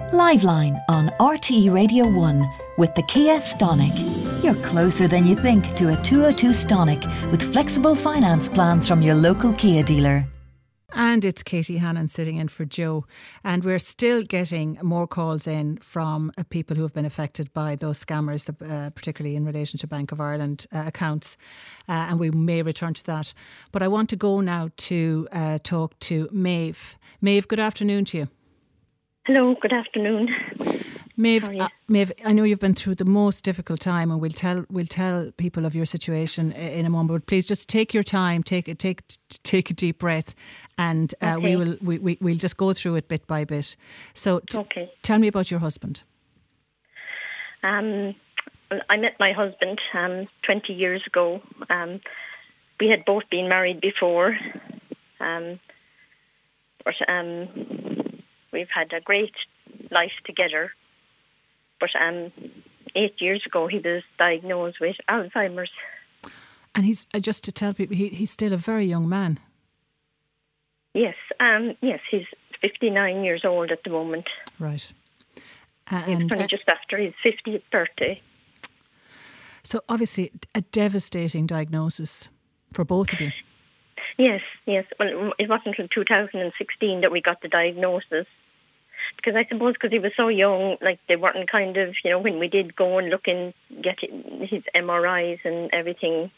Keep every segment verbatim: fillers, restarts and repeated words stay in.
Liveline on R T E Radio one with the Kia Stonic. You're closer than you think to a two oh two Stonic with flexible finance plans from your local Kia dealer. And it's Katie Hannon sitting in for Joe. And we're still getting more calls in from uh, people who have been affected by those scammers, uh, particularly in relation to Bank of Ireland uh, accounts. Uh, and we may return to that. But I want to go now to uh, talk to Maeve. Maeve, good afternoon to you. Hello, good afternoon. Maeve, uh, Maeve, I know you've been through the most difficult time, and we'll tell we'll tell people of your situation in a moment. But please just take your time, take take take a deep breath, and uh, okay. we will we, we we'll just go through it bit by bit. So, t- okay. tell me about your husband. Um, well, I met my husband um twenty years ago. Um, we had both been married before. Um, but um. We've had a great life together, but um, eight years ago he was diagnosed with Alzheimer's. And he's uh, just to tell people, he, he's still a very young man. Yes, um, yes, he's fifty-nine years old at the moment. Right. Uh, he's and kind uh, of just after his fiftieth birthday. So obviously a devastating diagnosis for both of you. Yes, yes. Well, it wasn't until two thousand sixteen that we got the diagnosis. Because I suppose because he was so young, like they weren't kind of, you know, when we did go and look and get his M R Is and everything,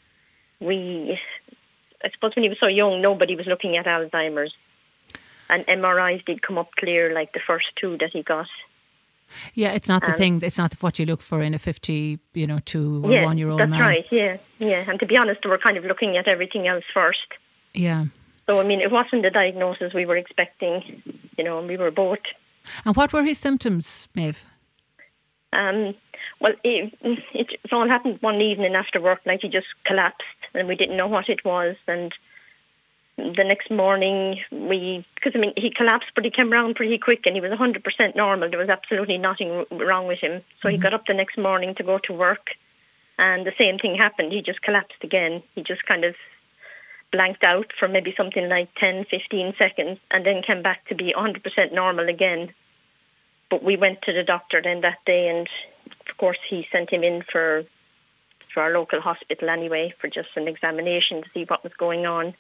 we, I suppose when he was so young, nobody was looking at Alzheimer's. And M R Is did come up clear, like the first two that he got. Yeah, it's not the um, thing, it's not what you look for in a fifty, you know, two or yeah, one year old that's man. That's right, yeah, yeah. And to be honest, we were kind of looking at everything else first. Yeah. So, I mean, it wasn't the diagnosis we were expecting, you know, and we were both. And what were his symptoms, Maeve? Um, well, it, it, it all happened one evening after work, like he just collapsed and we didn't know what it was. And the next morning, we, because, I mean, he collapsed, but he came around pretty quick and he was one hundred percent normal. There was absolutely nothing wrong with him. So mm-hmm. he got up the next morning to go to work and the same thing happened. He just collapsed again. He just kind of blanked out for maybe something like ten, fifteen seconds and then came back to be one hundred percent normal again. But we went to the doctor then that day and, of course, he sent him in for for our local hospital anyway for just an examination to see what was going on.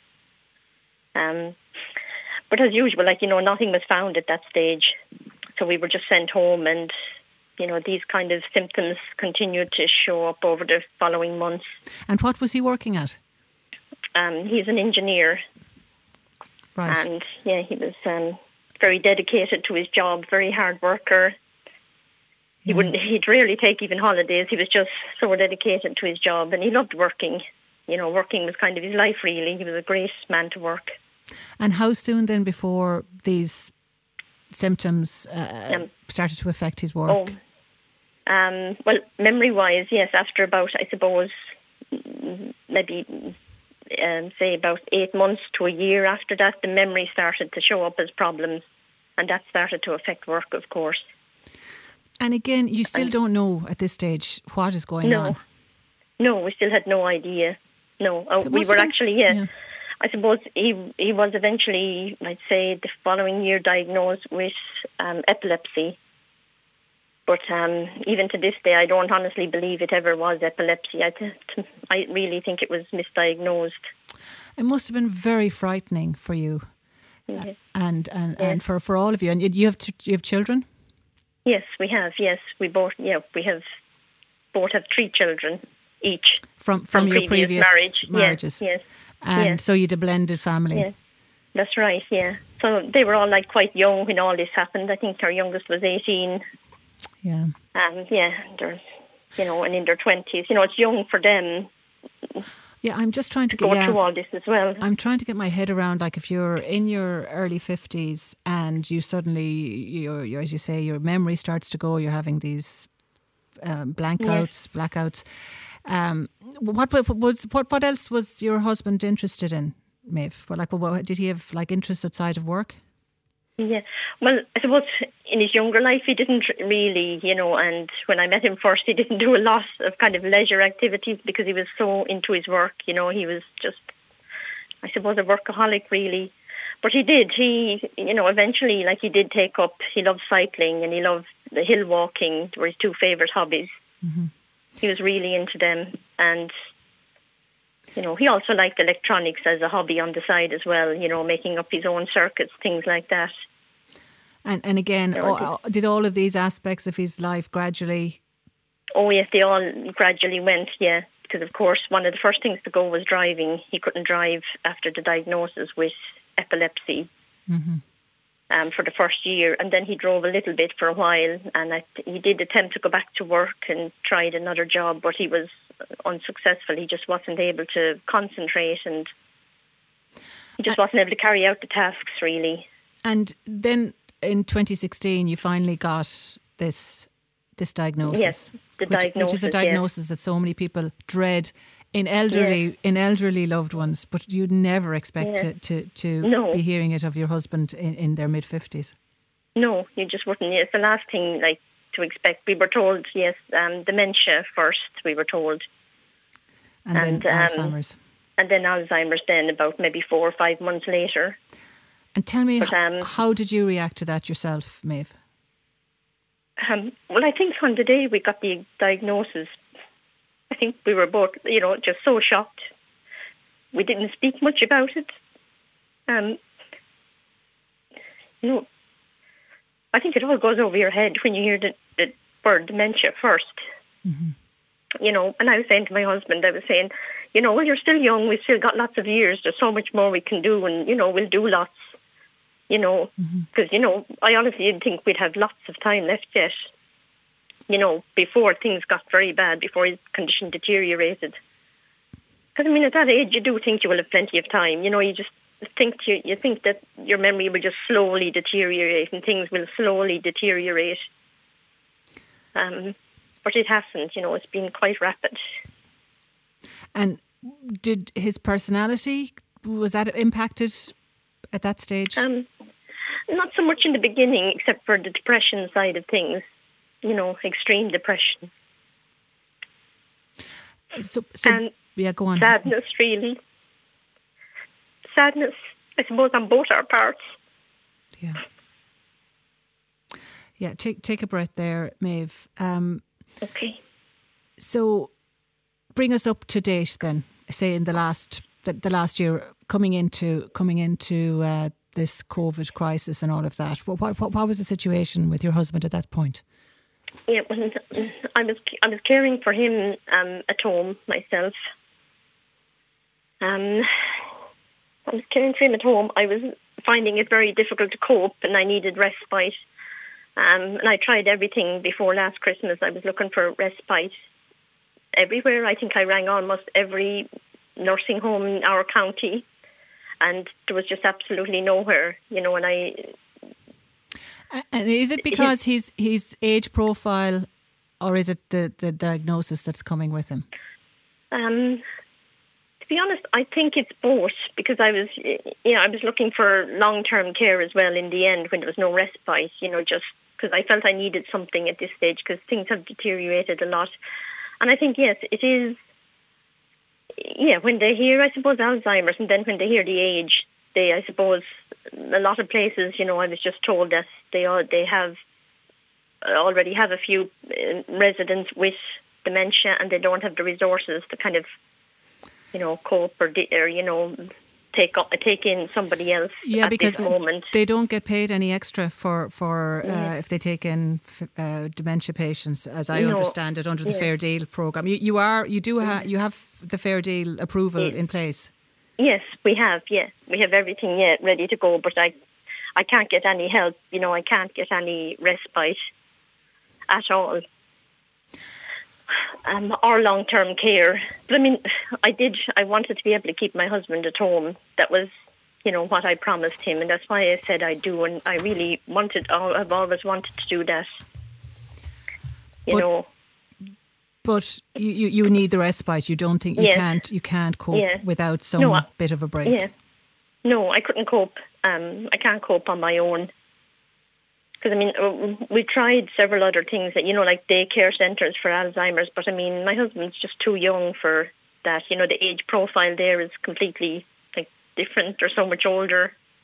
Um, but as usual, like, you know, nothing was found at that stage. So we were just sent home and, you know, these kind of symptoms continued to show up over the following months. And what was he working at? Um, he's an engineer. Right. And, yeah, he was um, very dedicated to his job, very hard worker. He yeah. wouldn't, he'd rarely take even holidays. He was just so dedicated to his job and he loved working. You know, working was kind of his life, really. He was a great man to work. And how soon then before these symptoms uh, um, started to affect his work? Oh, um, well, memory-wise, yes, after about, I suppose, maybe... Um, say about eight months to a year after that, the memory started to show up as problems and that started to affect work, of course. And again, you still and don't know at this stage what is going no, on? No, we still had no idea. No, uh, we were actually, yeah, yeah, I suppose he he was eventually, I'd say, the following year diagnosed with um, epilepsy. But um, even to this day, I don't honestly believe it ever was epilepsy. I, th- I really think it was misdiagnosed. It must have been very frightening for you, mm-hmm. uh, and and, yes. and for, for all of you. And you have t- you have children? Yes, we have. Yes, we both. Yeah, we have both have three children each from from, from your previous, previous marriage. marriages. Yes, yes. And yes. so you had a blended family. Yeah, that's right. Yeah, so they were all like quite young when all this happened. I think our youngest was eighteen. Yeah. Um, yeah, they're, you know, and in their twenties. You know, it's young for them. Yeah, I'm just trying to, to get, go yeah, through all this as well. I'm trying to get my head around, like, if you're in your early fifties and you suddenly, you're, you're, as you say, your memory starts to go, you're having these um, blankouts, yes. blackouts. Um, what was what? What else was your husband interested in, Maeve? Well, like, what, did he have like interests outside of work? Yeah, well, I suppose in his younger life he didn't really, you know, and when I met him first he didn't do a lot of kind of leisure activities because he was so into his work, you know, he was just, I suppose, a workaholic really. But he did. He, you know, eventually, like he did take up. He loved cycling and he loved the hill walking. Were his two favourite hobbies. Mm-hmm. He was really into them, and you know, he also liked electronics as a hobby on the side as well. You know, making up his own circuits, things like that. And and again, so all, did all of these aspects of his life gradually? Oh yes, they all gradually went. Yeah, because of course, one of the first things to go was driving. He couldn't drive after the diagnosis with epilepsy mm-hmm. um, for the first year, and then he drove a little bit for a while, and I, he did attempt to go back to work and tried another job, but he was unsuccessful. He just wasn't able to concentrate, and he just uh, wasn't able to carry out the tasks really. And then in twenty sixteen, you finally got this this diagnosis. Yes, the which, diagnosis, which is a diagnosis yes. that so many people dread in elderly yes. in elderly loved ones, but you'd never expect yes. to to, to no. be hearing it of your husband in, in their mid fifties. No, you just wouldn't. It's the last thing like to expect. We were told, yes, um, dementia first. We were told, and, and then um, Alzheimer's, and then Alzheimer's. Then about maybe four or five months later. And tell me, but, um, how did you react to that yourself, Maeve? Um, well, I think on the day we got the diagnosis, I think we were both, you know, just so shocked. We didn't speak much about it. Um, you know, I think it all goes over your head when you hear the, the word dementia first. Mm-hmm. You know, and I was saying to my husband, I was saying, you know, well, you're still young. We've still got lots of years. There's so much more we can do, and, you know, we'll do lots. You know, because, mm-hmm. you know, I honestly didn't think we'd have lots of time left yet, you know, before things got very bad, before his condition deteriorated. Because, I mean, at that age, you do think you will have plenty of time. You know, you just think you, you think that your memory will just slowly deteriorate and things will slowly deteriorate. Um, but it hasn't, you know, it's been quite rapid. And did his personality, was that impacted at that stage? Um, not so much in the beginning, except for the depression side of things. You know, extreme depression. So, so and yeah, go on. Sadness, really. Sadness, I suppose, on both our parts. Yeah. Yeah, take take a breath there, Maeve. Um, okay. So, bring us up to date then. Say in the last the, the last year, coming into coming into uh, this COVID crisis and all of that. What, what what was the situation with your husband at that point? Yeah, well, I was I was caring for him um, at home myself. Um, I was caring for him at home. I was finding it very difficult to cope, and I needed respite. Um, and I tried everything before last Christmas. I was looking for respite everywhere. I think I rang almost every nursing home in our county, and there was just absolutely nowhere, you know. And I. And is it because his his age profile, or is it the, the diagnosis that's coming with him? Um, to be honest, I think it's both, because I was, you know, I was looking for long-term care as well in the end when there was no respite, you know, just because I felt I needed something at this stage because things have deteriorated a lot. And I think, yes, it is, yeah, when they hear, I suppose, Alzheimer's, and then when they hear the age, they, I suppose, a lot of places, you know, I was just told that they are, they have already have a few residents with dementia, and they don't have the resources to kind of, you know, cope or, or you know, take up, take in somebody else. Yeah, at because this moment they don't get paid any extra for for yeah. uh, if they take in uh, dementia patients, as I no. understand it, under the yeah. Fair Deal programme. You, you are, you do have, you have the Fair Deal approval yeah. in place. Yes, we have. Yeah, we have everything yet yeah, ready to go. But I, I can't get any help. You know, I can't get any respite at all. Um, or long-term care. But I mean, I did. I wanted to be able to keep my husband at home. That was, you know, what I promised him, and that's why I said I do. And I really wanted. I've always wanted to do that. You but, know. But you, you, you need the respite. You don't think you yes. can't you can't cope yeah. without some no, I, bit of a break. Yeah. No, I couldn't cope. Um, I can't cope on my own. Because, I mean, we tried several other things, that you know, like daycare centres for Alzheimer's, but, I mean, my husband's just too young for that. You know, the age profile there is completely, like, different or so much older.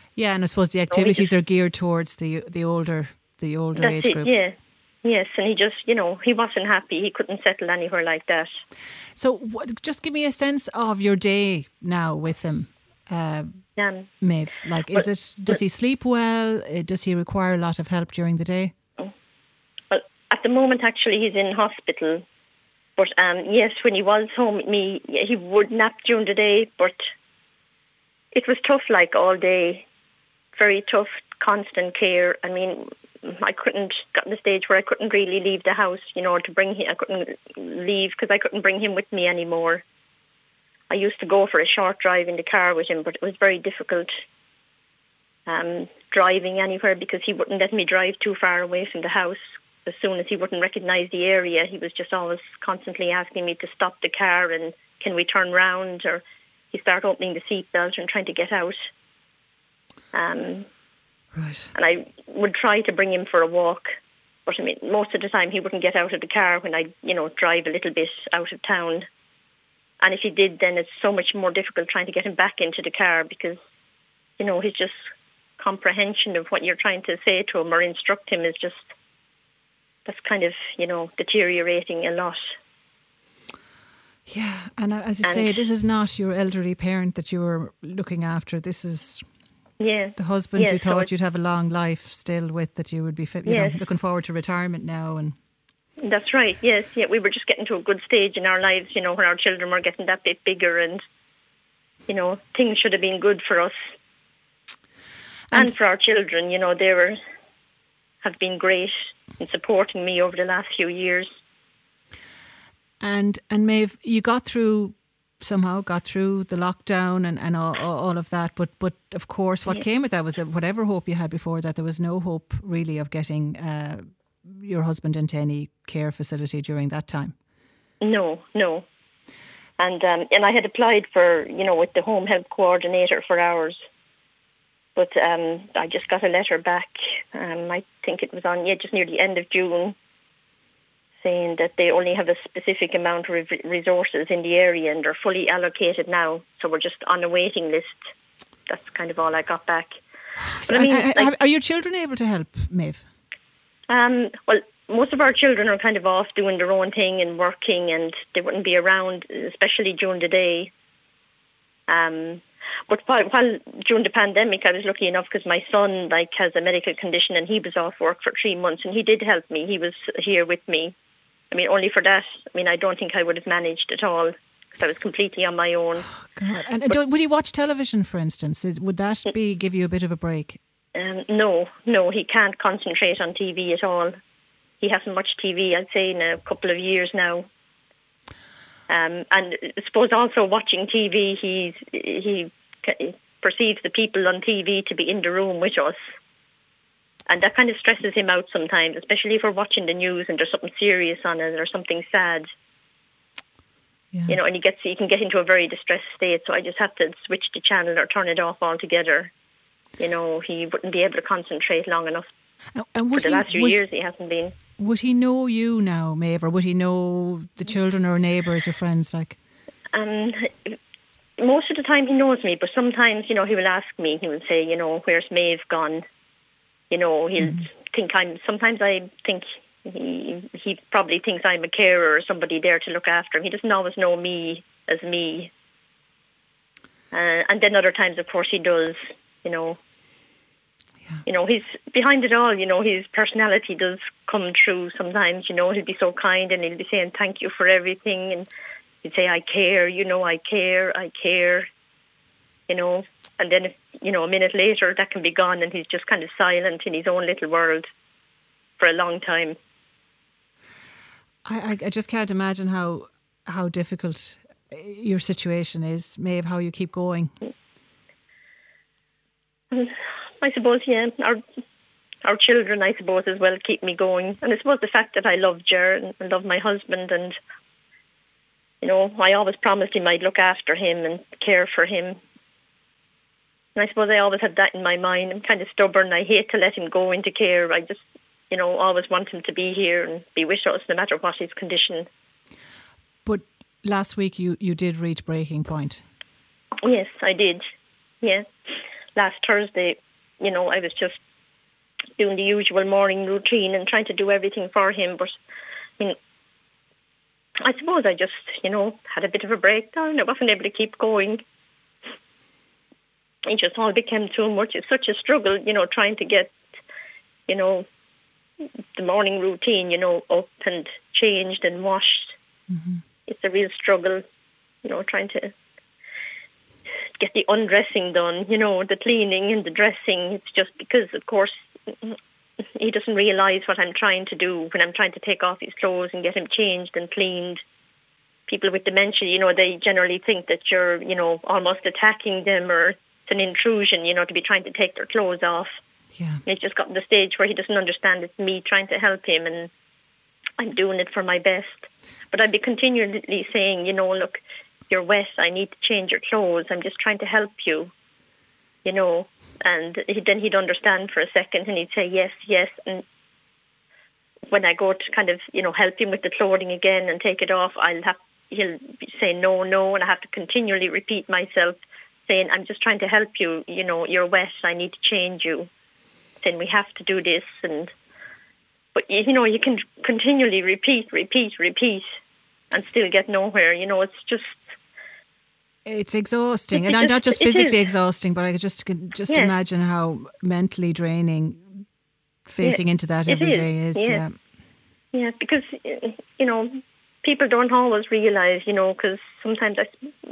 Yeah, and I suppose the activities just, are geared towards the the older the older that's age it, group. Yeah, yes, and he just, you know, he wasn't happy. He couldn't settle anywhere like that. So, what, just give me a sense of your day now with him, uh, um, Maeve. Like, is well, it? Does he sleep well? Does he require a lot of help during the day? Well, at the moment, actually, he's in hospital. But um, yes, when he was home with me, he would nap during the day, but it was tough, like all day. Very tough, constant care. I mean, I couldn't, got to the stage where I couldn't really leave the house, you know, to bring him. I couldn't leave because I couldn't bring him with me anymore. I used to go for a short drive in the car with him, but it was very difficult um, driving anywhere because he wouldn't let me drive too far away from the house. As soon as he wouldn't recognise the area, he was just always constantly asking me to stop the car and can we turn round, or he started opening the seatbelt and trying to get out. Um, right. And I would try to bring him for a walk, but I mean, most of the time he wouldn't get out of the car when I, you know, drive a little bit out of town. And if he did, then it's so much more difficult trying to get him back into the car because, you know, his just comprehension of what you're trying to say to him or instruct him is just, that's kind of, you know, deteriorating a lot. Yeah, and as you and say, this is not your elderly parent that you were looking after. This is yeah. the husband yeah, you thought so you'd have a long life still with, that you would be fit, you yes. know, looking forward to retirement now. And that's right, yes. Yeah, we were just getting to a good stage in our lives, you know, where our children were getting that bit bigger and, you know, things should have been good for us. And, and for our children, you know, they were have been great in supporting me over the last few years. And and Maeve, you got through somehow, got through the lockdown and, and all, all of that, but but of course what yeah. came with that was that whatever hope you had before that, there was no hope really of getting uh, your husband into any care facility during that time. No, no. And um, and I had applied for, you know, with the home health coordinator for ours. But um, I just got a letter back, um, I think it was on, yeah, just near the end of June, saying that they only have a specific amount of resources in the area and they're fully allocated now. So we're just on a waiting list. That's kind of all I got back. So, I mean, I, I, like, are your children able to help, Maeve? Um, well, most of our children are kind of off doing their own thing and working, and they wouldn't be around, especially during the day. Um But while, while during the pandemic, I was lucky enough because my son like has a medical condition and he was off work for three months and he did help me. He was here with me. I mean, only for that. I mean, I don't think I would have managed at all because I was completely on my own. Oh, God. And but, would he watch television, for instance? Is, would that be give you a bit of a break? Um, no, no, he can't concentrate on T V at all. He hasn't watched T V, I'd say, in a couple of years now. Um, and I suppose also watching T V, he's he. perceives the people on T V to be in the room with us, and that kind of stresses him out sometimes, especially if we're watching the news and there's something serious on it or something sad. Yeah. You know, and he gets he can get into a very distressed state. So I just have to switch the channel or turn it off altogether. You know, he wouldn't be able to concentrate long enough. And, and would For the he, last few would, years, he hasn't been. Would he know you now, Maeve, or would he know the children or neighbours or friends? Like, um. Most of the time he knows me, but sometimes, you know, he will ask me, he will say, you know, where's Maeve gone? You know, he'll mm-hmm. think I'm, sometimes I think he he probably thinks I'm a carer or somebody there to look after him. He doesn't always know me as me. Uh, and then other times, of course, he does, you know. Yeah. You know, he's behind it all, you know, his personality does come through sometimes, you know, he'll be so kind and he'll be saying thank you for everything, and he'd say, I care, you know, I care, I care, you know. And then, if, you know, a minute later, that can be gone and he's just kind of silent in his own little world for a long time. I, I just can't imagine how how difficult your situation is, Maeve, how you keep going. I suppose, yeah. Our, our children, I suppose, as well, keep me going. And I suppose the fact that I love Ger and I love my husband, and you know, I always promised him I'd look after him and care for him. And I suppose I always had that in my mind. I'm kind of stubborn. I hate to let him go into care. I just, you know, always want him to be here and be with us no matter what his condition. But last week you, you did reach breaking point. Yes, I did. Yeah. last Thursday, you know, I was just doing the usual morning routine and trying to do everything for him. But I mean, I suppose I just, you know, had a bit of a breakdown. I wasn't able to keep going. It just all became too much. It's such a struggle, you know, trying to get, you know, the morning routine, you know, up and changed and washed. Mm-hmm. It's a real struggle, you know, trying to get the undressing done, you know, the cleaning and the dressing. It's just because, of course, he doesn't realise what I'm trying to do when I'm trying to take off his clothes and get him changed and cleaned. People with dementia, you know, they generally think that you're, you know, almost attacking them, or it's an intrusion, you know, to be trying to take their clothes off. Yeah. It's just got to the stage where he doesn't understand it's me trying to help him, and I'm doing it for my best. But I'd be continually saying, you know, look, you're wet, I need to change your clothes, I'm just trying to help you, you know. And he, then he'd understand for a second and he'd say yes, yes. And when I go to kind of, you know, help him with the clothing again and take it off, I'll have, he'll say no, no, and I have to continually repeat myself saying, I'm just trying to help you, you know, you're wet, I need to change you. Then we have to do this. And but, you know, you can continually repeat, repeat, repeat and still get nowhere. You know, it's just... It's exhausting, it, and it not just it physically is. exhausting, but I could just just yeah. imagine how mentally draining facing yeah, into that every is. day is. Yeah. yeah, yeah, because you know, people don't always realise, you know, because sometimes I,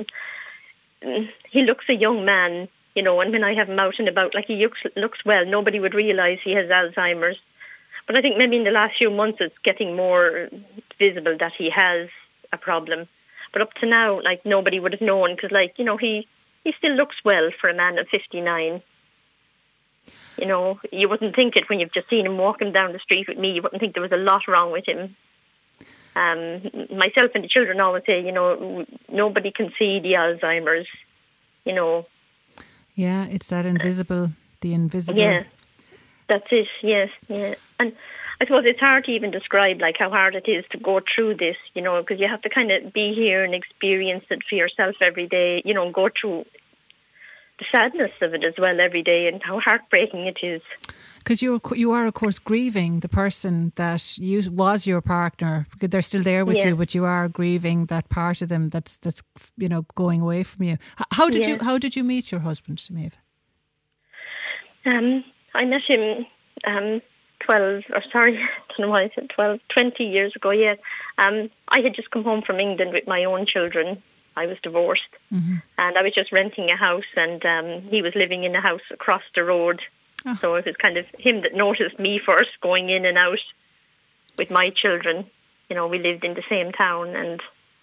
he looks a young man, you know, and when I have him out and about, like he looks looks well, nobody would realise he has Alzheimer's. But I think maybe in the last few months it's getting more visible that he has a problem. But up to now, like, nobody would have known because, like, you know, he, he still looks well for a man of fifty-nine. You know, you wouldn't think it when you've just seen him walking down the street with me. You wouldn't think there was a lot wrong with him. Um, myself and the children always say, you know, nobody can see the Alzheimer's, you know. Yeah, it's that invisible, the invisible. Yeah, that's it, yes, yeah. And I suppose it's hard to even describe, like, how hard it is to go through this, you know, because you have to kind of be here and experience it for yourself every day, you know, and go through the sadness of it as well every day and how heartbreaking it is. Because you you are, of course, grieving the person that you, was your partner, because they're still there with yeah. you, but you are grieving that part of them that's that's you know going away from you. How did yeah. you how did you meet your husband, Maeve? Um, I met him. Um, twelve, or sorry, I don't know why I said twelve, twenty years ago, yeah. Um, I had just come home from England with my own children. I was divorced. Mm-hmm. And I was just renting a house, and um, he was living in a house across the road. Oh. So it was kind of him that noticed me first, going in and out with my children. You know, we lived in the same town, and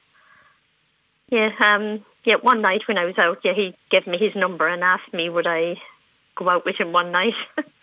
yeah, um, yeah, one night when I was out, yeah, he gave me his number and asked me would I go out with him one night.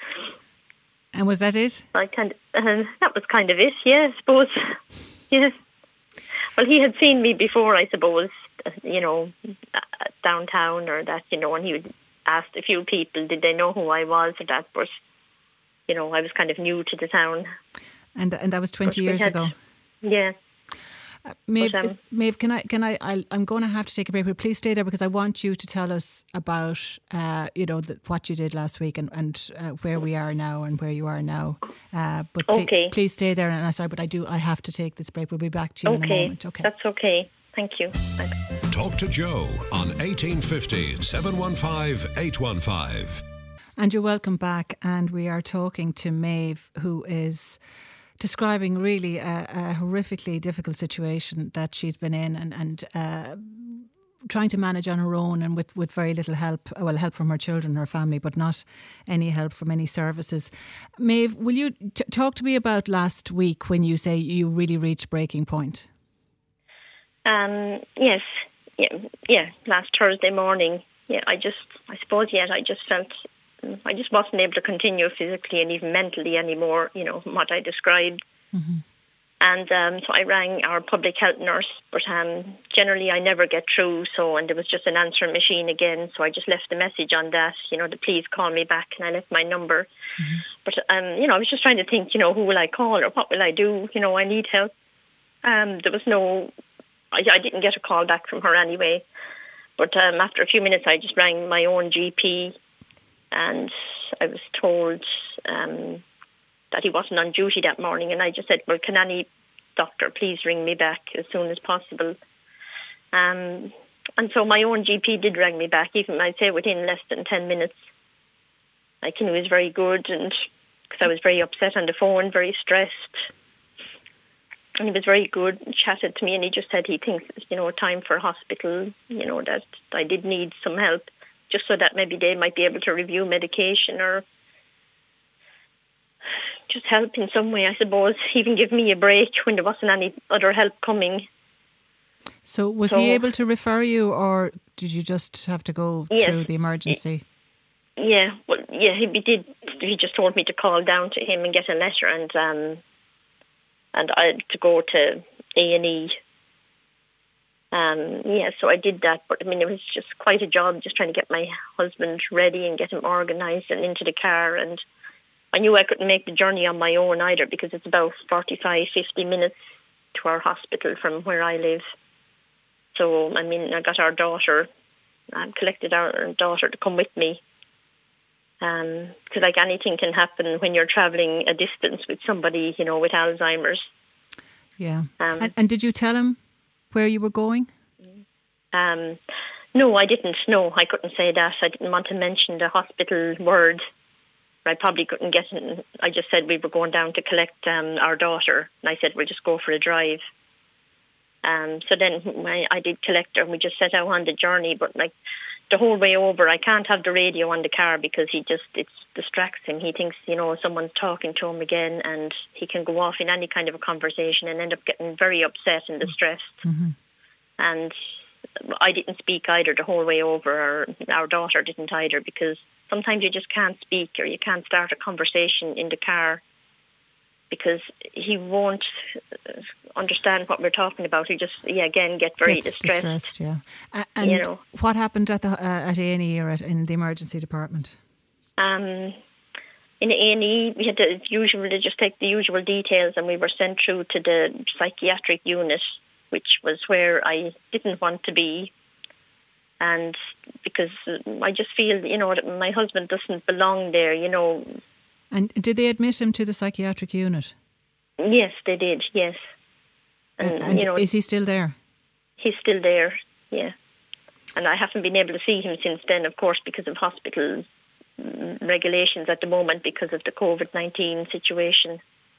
And was that it? I kind of, uh, that was kind of it, yeah, I suppose. Yeah. Well, he had seen me before, I suppose, uh, you know, uh, downtown or that, you know, and he would asked a few people, did they know who I was or that, but, you know, I was kind of new to the town. And and that was twenty years had, ago? Yeah. Uh, Maeve, but, um, Maeve, can I? Can I? I'll, I'm going to have to take a break, but please stay there because I want you to tell us about, uh, you know, the, what you did last week and and uh, where we are now and where you are now. Uh, but okay. please, please stay there. And I'm sorry, but I do. I have to take this break. We'll be back to you okay. in a moment. Okay, that's okay. Thank you. Thanks. Talk to Joe on eighteen fifty, seven one five, eight one five. And you're welcome back. And we are talking to Maeve, who is describing really a, a horrifically difficult situation that she's been in and, and uh, trying to manage on her own and with, with very little help, well, help from her children, her family, but not any help from any services. Maeve, will you t- talk to me about last week when you say you really reached breaking point? Um, yes, yeah, yeah, last Thursday morning, yeah, I just, I suppose, yeah, I just felt I just wasn't able to continue physically and even mentally anymore, you know, what I described. Mm-hmm. And um, so I rang our public health nurse, but um, generally I never get through, so, and there was just an answering machine again, so I just left a message on that, you know, to please call me back, and I left my number. Mm-hmm. But, um, you know, I was just trying to think, you know, who will I call or what will I do? You know, I need help. Um, there was no, I, I didn't get a call back from her anyway. But um, after a few minutes, I just rang my own G P, and I was told um, that he wasn't on duty that morning, and I just said, well, can any doctor please ring me back as soon as possible? Um, and so my own G P did ring me back, even I'd say within less than ten minutes. Like, he was very good, and because I was very upset on the phone, very stressed. And he was very good, chatted to me, and he just said he thinks, you know, time for hospital, you know, that I did need some help, just so that maybe they might be able to review medication or just help in some way, I suppose, even give me a break when there wasn't any other help coming. So was so, he able to refer you, or did you just have to go yes, through the emergency? Yeah, well, yeah, he did. He just told me to call down to him and get a letter, and um, and I had to go to A and E. Um, yeah, so I did that, but I mean, it was just quite a job, just trying to get my husband ready and get him organised and into the car. And I knew I couldn't make the journey on my own either, because it's about forty-five, fifty minutes to our hospital from where I live. So, I mean, I got our daughter, um, collected our daughter to come with me. Because, um, like, anything can happen when you're travelling a distance with somebody, you know, with Alzheimer's. Yeah. Um, and, and did you tell him where you were going? Um, no, I didn't. No, I couldn't say that. I didn't want to mention the hospital word. I probably couldn't get in. I just said we were going down to collect um, our daughter. And I said, we'll just go for a drive. Um, so then I, I did collect her, and we just set out on the journey. But, like, the whole way over, I can't have the radio on the car, because he just, it distracts him. He thinks, you know, someone's talking to him again, and he can go off in any kind of a conversation and end up getting very upset and distressed. Mm-hmm. And I didn't speak either the whole way over, or our daughter didn't either, because sometimes you just can't speak, or you can't start a conversation in the car, because he won't understand what we're talking about. He just, yeah, again, get very Gets distressed. distressed. Yeah. Uh, and you know. What happened at the uh, at A and E or at, in the emergency department? Um, in A and E, we had to usually just take the usual details, and we were sent through to the psychiatric unit, which was where I didn't want to be. And because I just feel, you know, that my husband doesn't belong there, you know. And did they admit him to the psychiatric unit? Yes, they did, yes. And, and you know, is he still there? He's still there, yeah. And I haven't been able to see him since then, of course, because of hospital regulations at the moment, because of the COVID nineteen situation.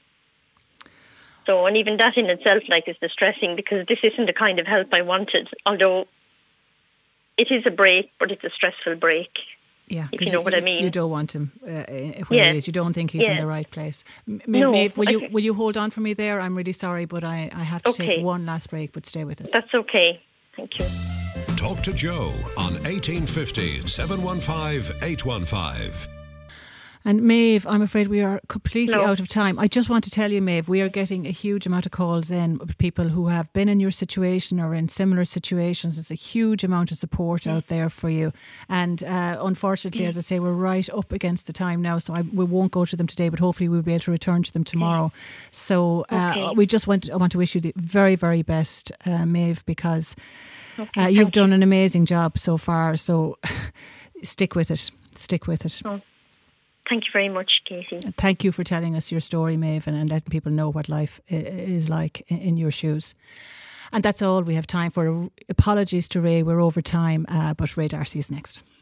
So, and even that in itself, like, is distressing, because this isn't the kind of help I wanted, although it is a break, but it's a stressful break. Yeah, if you know you, what I mean. You don't want him uh, where yeah. he is. You don't think he's yeah. in the right place. M- no, Maeve, will I you can... will you hold on for me there? I'm really sorry, but I, I have to okay. take one last break, but stay with us. That's okay. Thank you. Talk to Joe on eighteen fifty, seven one five, eight one five. And Maeve, I'm afraid we are completely no. out of time. I just want to tell you, Maeve, we are getting a huge amount of calls in with people who have been in your situation or in similar situations. It's a huge amount of support mm. out there for you. And uh, unfortunately, mm. as I say, we're right up against the time now, so I, we won't go to them today, but hopefully we'll be able to return to them tomorrow. Okay. So uh, okay. we just want, I want to wish you the very, very best, uh, Maeve, because okay, uh, you've done you. an amazing job so far. So stick with it. Stick with it. Oh. Thank you very much, Katie. Thank you for telling us your story, Maeve, and, and letting people know what life is like in, in your shoes. And that's all we have time for. Apologies to Ray, we're over time, uh, but Ray Darcy is next.